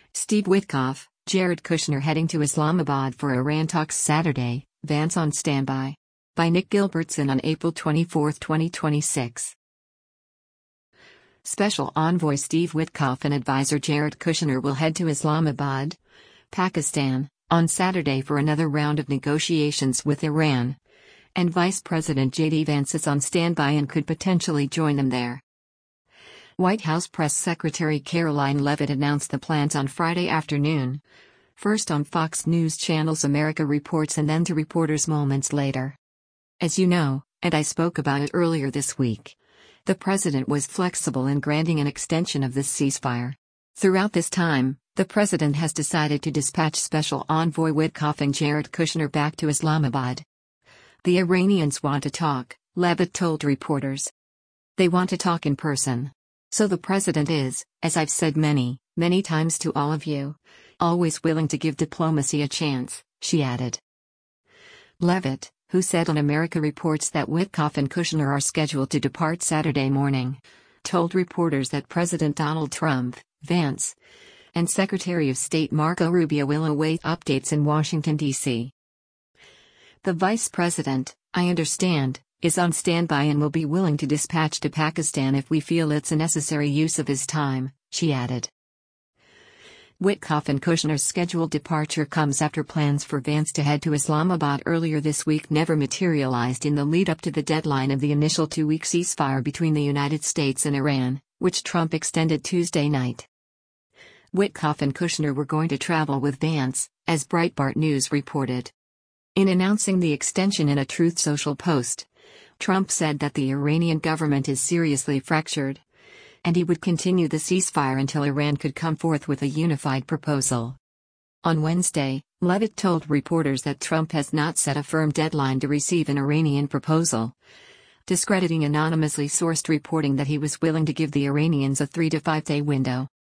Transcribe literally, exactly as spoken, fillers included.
Steve Witkoff, Jared Kushner heading to Islamabad for Iran talks Saturday, Vance on standby. By Nick Gilbertson on April twenty-fourth, twenty twenty-six. Special Envoy Steve Witkoff and advisor Jared Kushner will head to Islamabad, Pakistan, on Saturday for another round of negotiations with Iran. And Vice President J D Vance is on standby and could potentially join them there. White House Press Secretary Karoline Leavitt announced the plans on Friday afternoon, first on Fox News Channel's America Reports and then to reporters moments later. As you know, and I spoke about it earlier this week, the president was flexible in granting an extension of this ceasefire. Throughout this time, the president has decided to dispatch Special Envoy Witkoff and Jared Kushner back to Islamabad. The Iranians want to talk, Leavitt told reporters. They want to talk in person. So the president is, as I've said many, many times to all of you, always willing to give diplomacy a chance, she added. Leavitt, who said on America Reports that Witkoff and Kushner are scheduled to depart Saturday morning, told reporters that President Donald Trump, Vance, and Secretary of State Marco Rubio will await updates in Washington, D C The vice president, I understand, is on standby and will be willing to dispatch to Pakistan if we feel it's a necessary use of his time, she added. Witkoff and Kushner's scheduled departure comes after plans for Vance to head to Islamabad earlier this week never materialized in the lead-up to the deadline of the initial two-week ceasefire between the United States and Iran, which Trump extended Tuesday night. Witkoff and Kushner were going to travel with Vance, as Breitbart News reported. In announcing the extension in a Truth Social post, Trump said that the Iranian government is seriously fractured, and he would continue the ceasefire until Iran could come forth with a unified proposal. On Wednesday, Leavitt told reporters that Trump has not set a firm deadline to receive an Iranian proposal, discrediting anonymously sourced reporting that he was willing to give the Iranians a three to five day window.